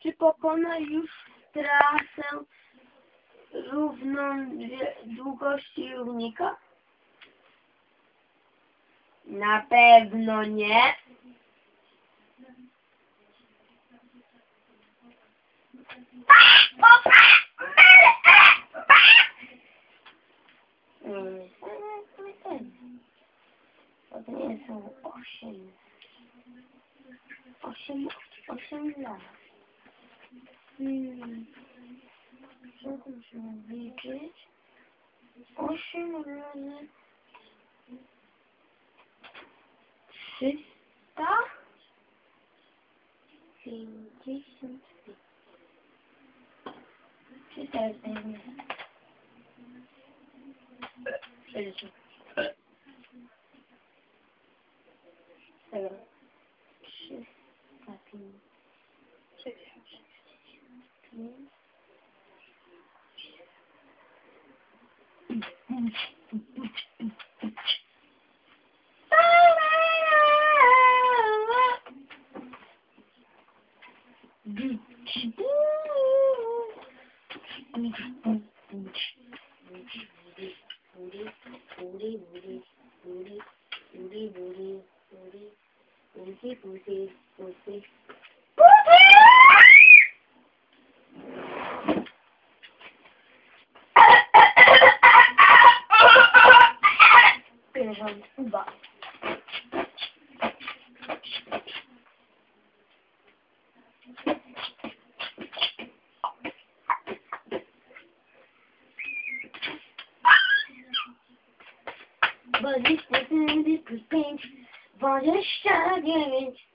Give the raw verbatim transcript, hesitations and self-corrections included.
Czy pokona już trasę równą długości równika? Na pewno nie. To nie są osiem. Osiem, osiem lat. Hmm. Co to musimy liczyć? Osiem razy trzysta pięćdziesiąt pięć. Czy to jest pewnie? Przecież. trzysta pięćdziesiąt pięć. Chyba. Dwadzieścia cztery plus pięć, dwadzieścia dziewięć.